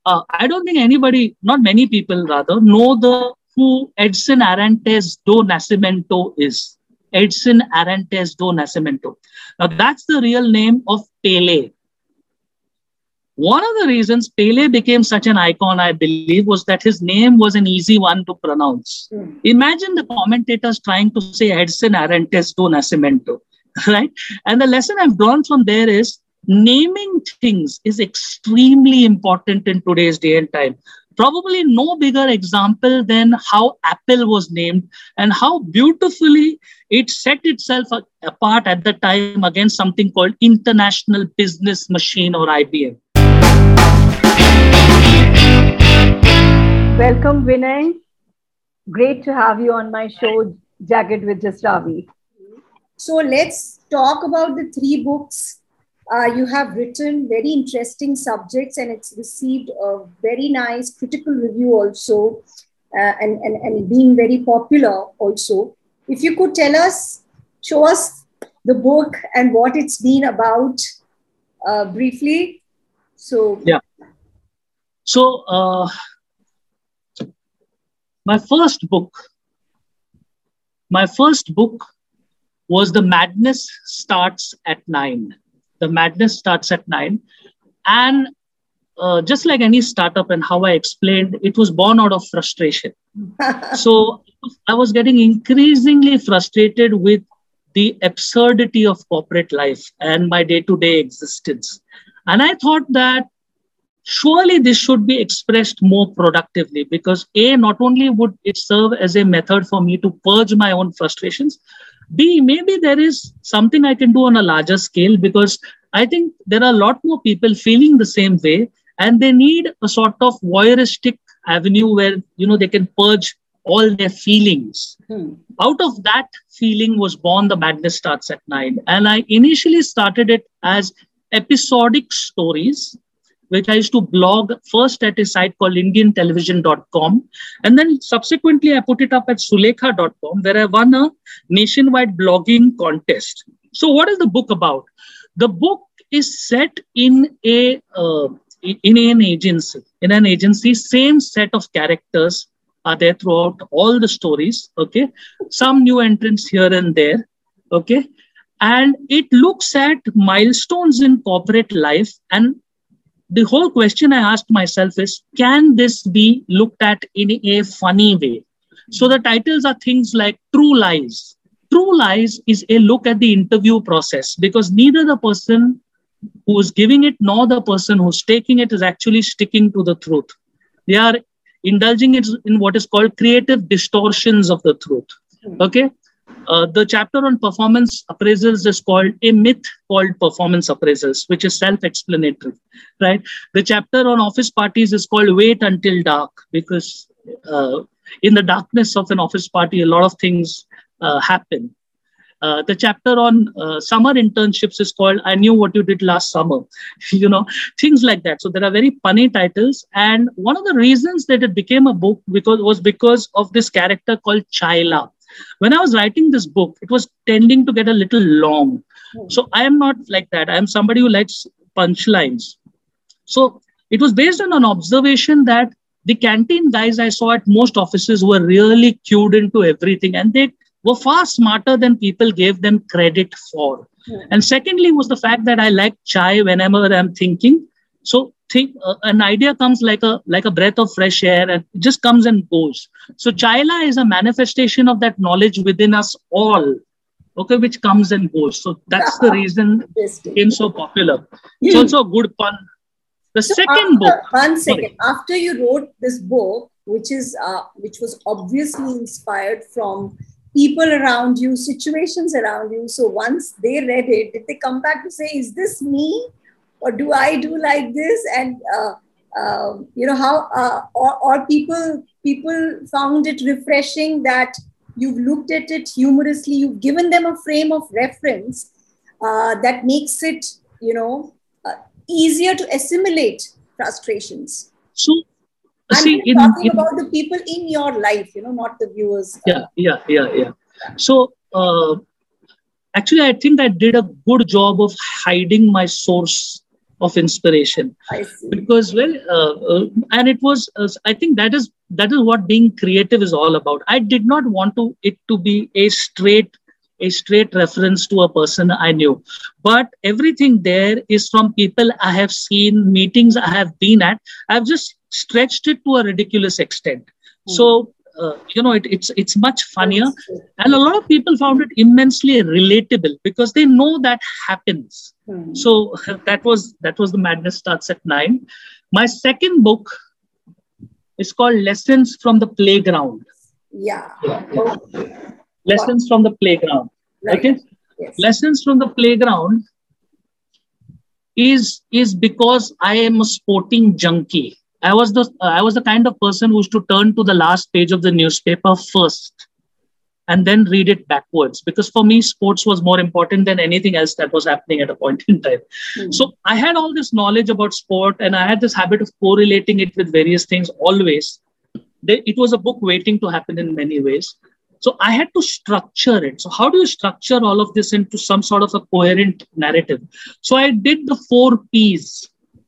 I don't think anybody, not many people rather, know who Edson Arantes do Nascimento is. Edson Arantes do Nascimento. Now that's the real name of Pele. One of the reasons Pele became such an icon, I believe, was that his name was an easy one to pronounce. Imagine the commentators trying to say Edson Arantes do Nascimento, right? And the lesson I've drawn from there is naming things is extremely important in today's day and time. Probably no bigger example than how Apple was named and how beautifully it set itself apart at the time against something called International Business Machine or IBM. Welcome, Vinay. Great to have you on my show, Jagged with Just Ravi. So let's talk about the 3 books you have written, very interesting subjects, and it's received a very nice critical review also, and being very popular also. If you could show us the book and what it's been about briefly. Yeah. So my first book was The Madness Starts at 9. The Madness Starts at 9. And just like any startup and how I explained, it was born out of frustration. So I was getting increasingly frustrated with the absurdity of corporate life and my day-to-day existence. And I thought that surely this should be expressed more productively because A, not only would it serve as a method for me to purge my own frustrations, B, maybe there is something I can do on a larger scale because I think there are a lot more people feeling the same way and they need a sort of voyeuristic avenue where, they can purge all their feelings. Out of that feeling was born The Madness Starts at 9. And I initially started it as episodic stories, which I used to blog first at a site called indiantelevision.com. And then subsequently, I put it up at sulekha.com, where I won a nationwide blogging contest. So what is the book about? The book is set in an agency, same set of characters are there throughout all the stories. Okay. Some new entrants here and there. Okay. And it looks at milestones in corporate life. And the whole question I asked myself is, can this be looked at in a funny way? So the titles are things like True Lies. True Lies is a look at the interview process because neither the person who is giving it nor the person who's taking it is actually sticking to the truth. They are indulging it in what is called creative distortions of the truth. Okay. The chapter on performance appraisals is called A Myth Called Performance Appraisals, which is self-explanatory, right? The chapter on office parties is called Wait Until Dark, because in the darkness of an office party, a lot of things happen. The chapter on summer internships is called I Knew What You Did Last Summer, things like that. So there are very funny titles. And one of the reasons that it became a book was because of this character called Chayla. When I was writing this book, it was tending to get a little long. So I am not like that. I am somebody who likes punchlines. So it was based on an observation that the canteen guys I saw at most offices were really cued into everything. And they were far smarter than people gave them credit for. And secondly was the fact that I like chai whenever I'm thinking. So an idea comes like a breath of fresh air and it just comes and goes. So Chayla is a manifestation of that knowledge within us all, okay, which comes and goes. So that's the reason it became so popular. It's also a good pun. The second book. One second. Sorry. After you wrote this book, which was obviously inspired from people around you, situations around you. So once they read it, did they come back to say, is this me? Or do I do like this? And, how, or people found it refreshing that you've looked at it humorously, you've given them a frame of reference that makes it, easier to assimilate frustrations. So, I'm talking about the people in your life, not the viewers. Yeah. So, actually, I think I did a good job of hiding my source of inspiration. I see. Because and it was, I think that is what being creative is all about. I did not want it to be a straight reference to a person I knew, but everything there is from people I have seen, meetings I have been at. I've just stretched it to a ridiculous extent. So it's much funnier, and a lot of people found it immensely relatable because they know that happens. So that was the Madness Starts at 9. My second book is called Lessons from the Playground. Lessons from the Playground. Right. Okay. Yes. Lessons from the Playground is because I am a sporting junkie. I was the kind of person who used to turn to the last page of the newspaper first and then read it backwards, because for me, sports was more important than anything else that was happening at a point in time. So I had all this knowledge about sport, and I had this habit of correlating it with various things always. It was a book waiting to happen in many ways. So I had to structure it. So how do you structure all of this into some sort of a coherent narrative? So I did the 4 Ps: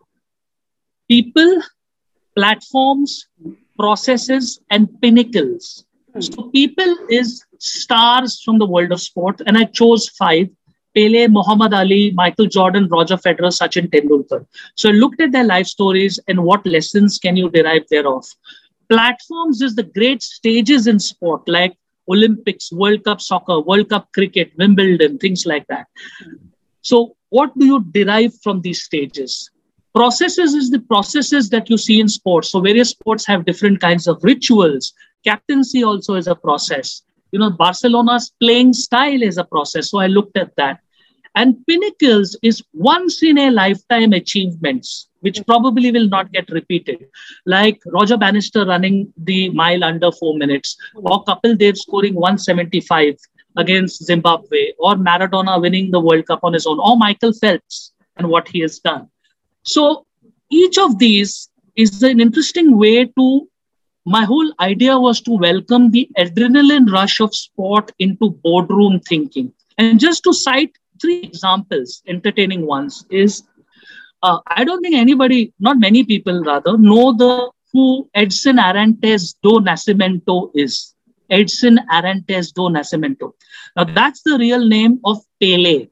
people, platforms, processes, and pinnacles. So people is stars from the world of sport, and I chose 5: Pele, Muhammad Ali, Michael Jordan, Roger Federer, Sachin Tendulkar. So I looked at their life stories and what lessons can you derive thereof. Platforms is the great stages in sport, like Olympics, World Cup soccer, World Cup cricket, Wimbledon, things like that. So what do you derive from these stages? Processes is the processes that you see in sports. So various sports have different kinds of rituals. Captaincy also is a process. Barcelona's playing style is a process. So I looked at that. And pinnacles is once in a lifetime achievements, which probably will not get repeated. Like Roger Bannister running the mile under 4 minutes, or Kapil Dev scoring 175 against Zimbabwe, or Maradona winning the World Cup on his own, or Michael Phelps and what he has done. So each of these is an interesting way to, my whole idea was to welcome the adrenaline rush of sport into boardroom thinking. And just to cite 3 examples, entertaining ones, is I don't think anybody, not many people rather, know who Edson Arantes do Nascimento is. Edson Arantes do Nascimento. Now that's the real name of Pele.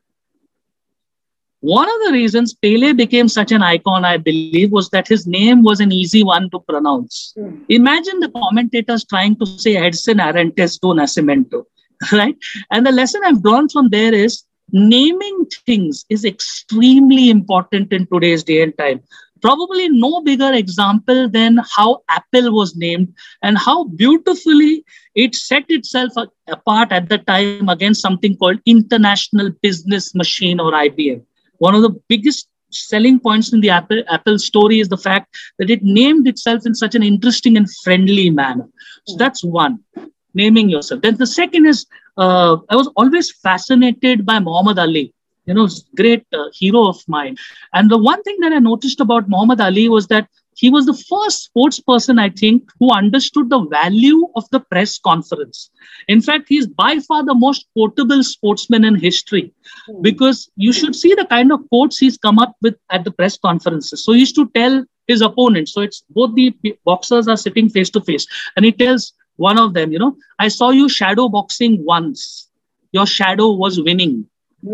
One of the reasons Pele became such an icon, I believe, was that his name was an easy one to pronounce. Imagine the commentators trying to say Edson Arantes do Nascimento, right? And the lesson I've drawn from there is naming things is extremely important in today's day and time. Probably no bigger example than how Apple was named and how beautifully it set itself apart at the time against something called International Business Machine, or IBM. One of the biggest selling points in the Apple story is the fact that it named itself in such an interesting and friendly manner. So that's one, naming yourself. Then the second is, I was always fascinated by Muhammad Ali, great hero of mine. And the one thing that I noticed about Muhammad Ali was that he was the first sports person, I think, who understood the value of the press conference. In fact, he's by far the most quotable sportsman in history, because you should see the kind of quotes he's come up with at the press conferences. So he used to tell his opponents, so it's both the boxers are sitting face to face, and he tells one of them, I saw you shadow boxing once. Your shadow was winning.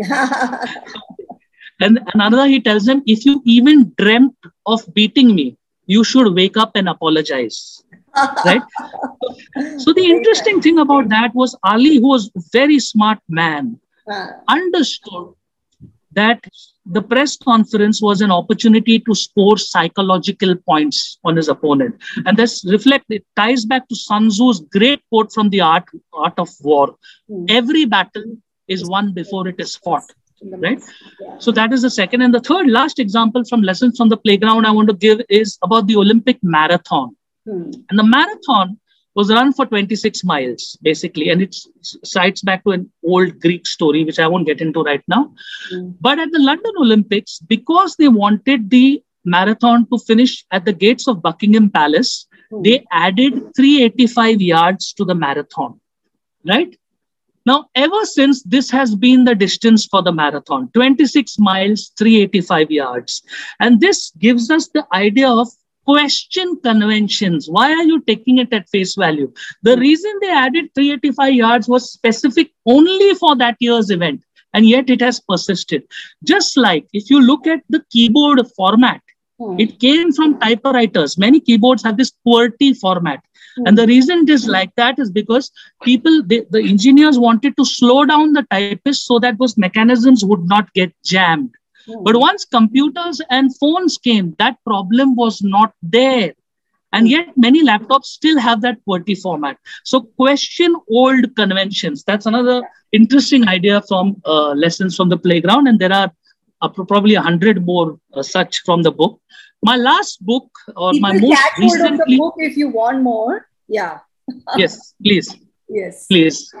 And another, he tells them, if you even dreamt of beating me, you should wake up and apologize. Right? So the interesting thing about that was Ali, who was a very smart man, understood that the press conference was an opportunity to score psychological points on his opponent. And it ties back to Sun Tzu's great quote from the Art of War. Every battle is won before it is fought. Right? So that is the second. And the third, last example from Lessons from the Playground I want to give is about the Olympic marathon. And the marathon was run for 26 miles, basically. And it cites back to an old Greek story, which I won't get into right now. But at the London Olympics, because they wanted the marathon to finish at the gates of Buckingham Palace, they added 385 yards to the marathon, right? Now, ever since, this has been the distance for the marathon, 26 miles, 385 yards. And this gives us the idea of question conventions. Why are you taking it at face value? The reason they added 385 yards was specific only for that year's event. And yet it has persisted. Just like if you look at the keyboard format, it came from typewriters. Many keyboards have this QWERTY format. And the reason it is like that is because the engineers wanted to slow down the typists so that those mechanisms would not get jammed. But once computers and phones came, that problem was not there. And yet many laptops still have that QWERTY format. So question old conventions. That's another interesting idea from lessons from the playground. And there are probably 100 more such from the book. My last book, or People my most catch hold of the recently... book if you want more. Yeah. Yes, please. Yes. Please.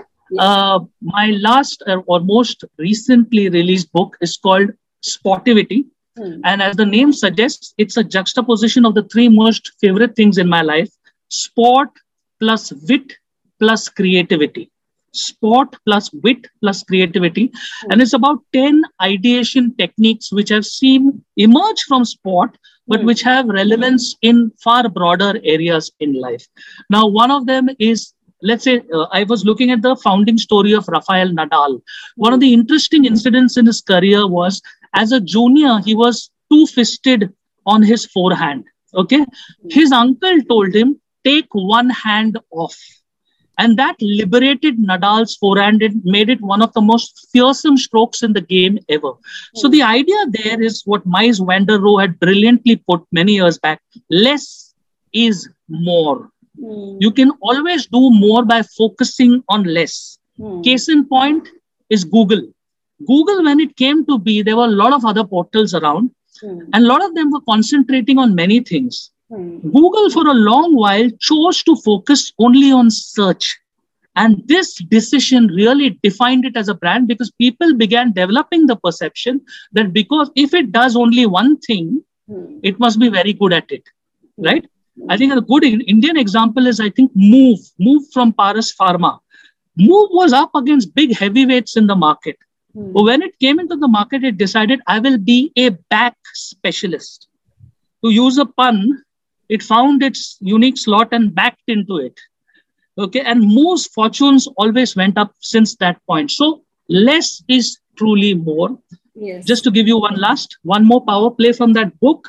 My last or most recently released book is called Sportivity. And as the name suggests, it's a juxtaposition of the three most favorite things in my life: sport plus wit plus creativity. Sport plus wit plus creativity. And it's about 10 ideation techniques which have seen emerge from sport, but which have relevance in far broader areas in life. Now, one of them is, let's say, I was looking at the founding story of Rafael Nadal. One of the interesting incidents in his career was, as a junior, he was two-fisted on his forehand. Okay. His uncle told him, take one hand off. And that liberated Nadal's forehand and made it one of the most fearsome strokes in the game ever. So the idea there is what Mies van der Rohe had brilliantly put many years back: less is more. You can always do more by focusing on less. Case in point is Google. Google, when it came to be, there were a lot of other portals around, and a lot of them were concentrating on many things. Google, for a long while, chose to focus only on search. And this decision really defined it as a brand, because people began developing the perception that because if it does only one thing, it must be very good at it, right? I think a good Indian example is, I think, Move from Paras Pharma. Move was up against big heavyweights in the market. But when it came into the market, it decided, I will be a back specialist. To use a pun, it found its unique slot and backed into it. Okay, and Move's fortunes always went up since that point. So less is truly more. Yes. Just to give you one more power play from that book,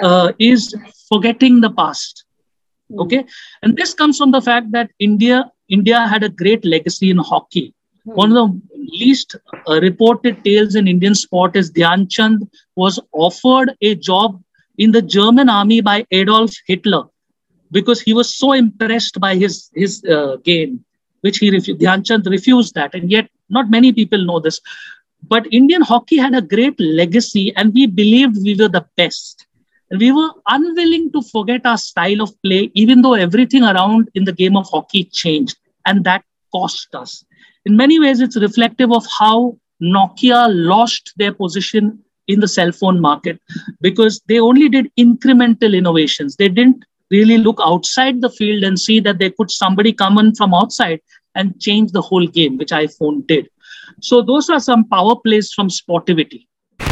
is forgetting the past. Okay, and this comes from the fact that India had a great legacy in hockey. One of the least reported tales in Indian sport is Dhyan Chand was offered a job in the German army by Adolf Hitler because he was so impressed by his game, which he refused. Dhyan Chand refused that, and yet not many people know this. But Indian hockey had a great legacy, and we believed we were the best. And we were unwilling to forget our style of play, even though everything around in the game of hockey changed, and that cost us. In many ways, it's reflective of how Nokia lost their position in the cell phone market, because they only did incremental innovations. They didn't really look outside the field and see that they could somebody come in from outside and change the whole game, which iPhone did. So those are some power plays from Sportivity.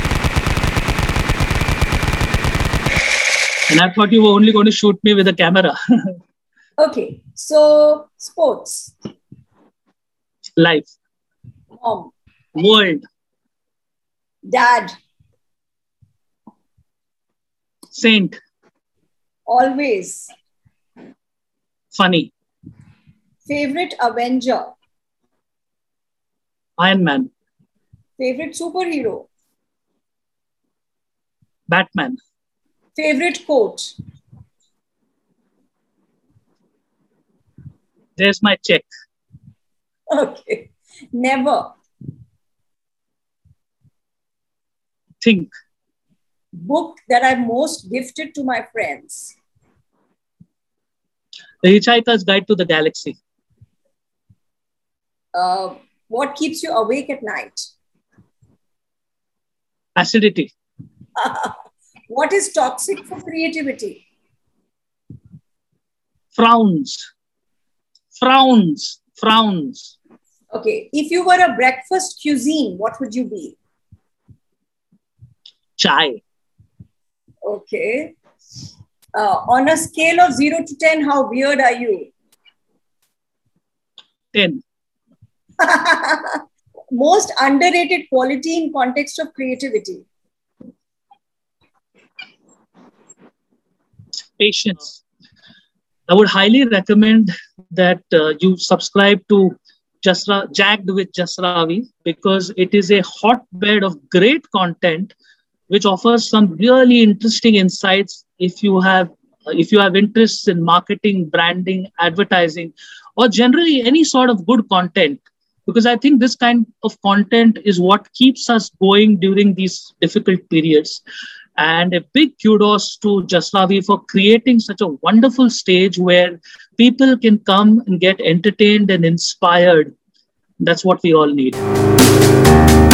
And I thought you were only going to shoot me with a camera. Okay, so sports. Life. Mom. World. Dad. Saint. Always. Funny. Favorite Avenger. Iron Man. Favorite superhero. Batman. Favorite quote. There's my check. Okay. Never. Think. Book that I most gifted to my friends. The Hitchhiker's Guide to the Galaxy. What keeps you awake at night? Acidity. What is toxic for creativity? Frowns. Frowns. Frowns. Okay. If you were a breakfast cuisine, what would you be? Chai. Okay. On a scale of 0 to 10, how weird are you? 10. Most underrated quality in context of creativity? Patience. I would highly recommend that you subscribe to Jagged with Jasravi, because it is a hotbed of great content which offers some really interesting insights if you have interests in marketing, branding, advertising, or generally any sort of good content. Because I think this kind of content is what keeps us going during these difficult periods. And a big kudos to Jasravi for creating such a wonderful stage where people can come and get entertained and inspired. That's what we all need.